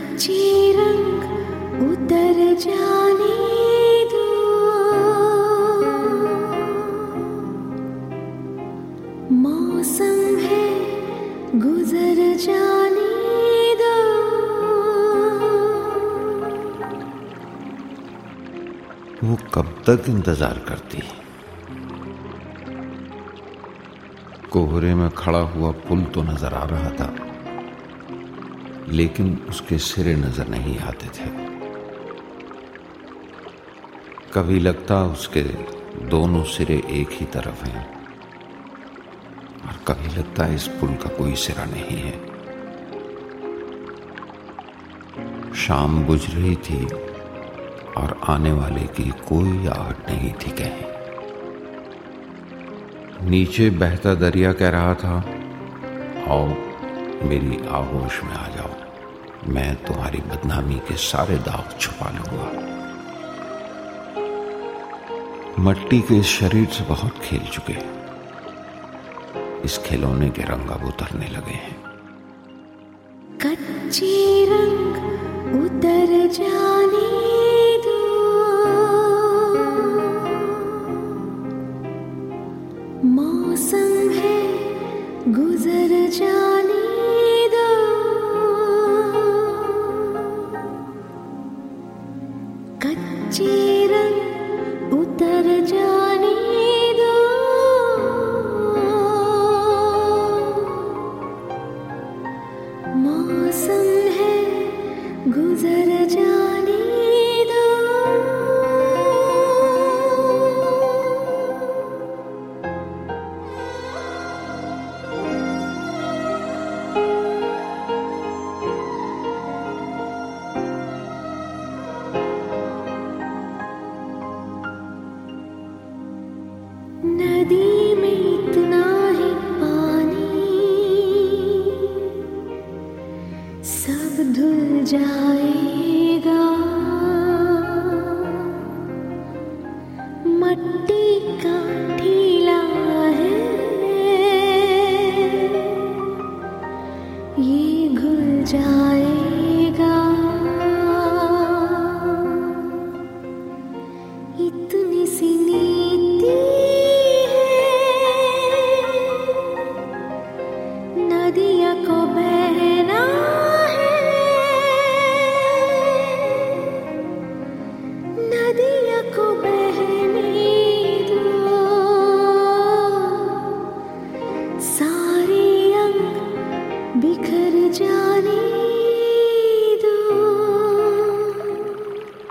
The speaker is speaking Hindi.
कच्चे रंग उतर जाने दो, मौसम है गुजर जाने दो। वो कब तक इंतजार करती? कोहरे में खड़ा हुआ पुल तो नजर आ रहा था, लेकिन उसके सिरे नजर नहीं आते थे। कभी लगता उसके दोनों सिरे एक ही तरफ हैं, और कभी लगता इस पुल का कोई सिरा नहीं है। शाम बुझ रही थी और आने वाले की कोई आहट नहीं थी कहीं। नीचे बहता दरिया कह रहा था, आओ मेरी आगोश में आ जाओ, मैं तुम्हारी बदनामी के सारे दाग छुपा लूंगा। मट्टी के इस शरीर से बहुत खेल चुके, इस खिलौने के रंग अब उतरने लगे हैं। कच्चे रंग उतर जाने दो, मौसम है गुजर जाने दो। कच्चे रंग उतर जाने दो, मौसम है गुजर जाने दो। नदी में इतना है पानी, सब धुल जाएगा। मट्टी का ढीला है, ये घुल जाएगा। इतनी सी नीति नदिया को बहना है, नदिया को बहने दो। सारे अंग बिखर जाने